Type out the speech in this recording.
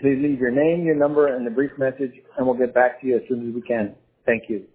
Please leave your name, your number, and a brief message, and we'll get back to you as soon as we can. Thank you.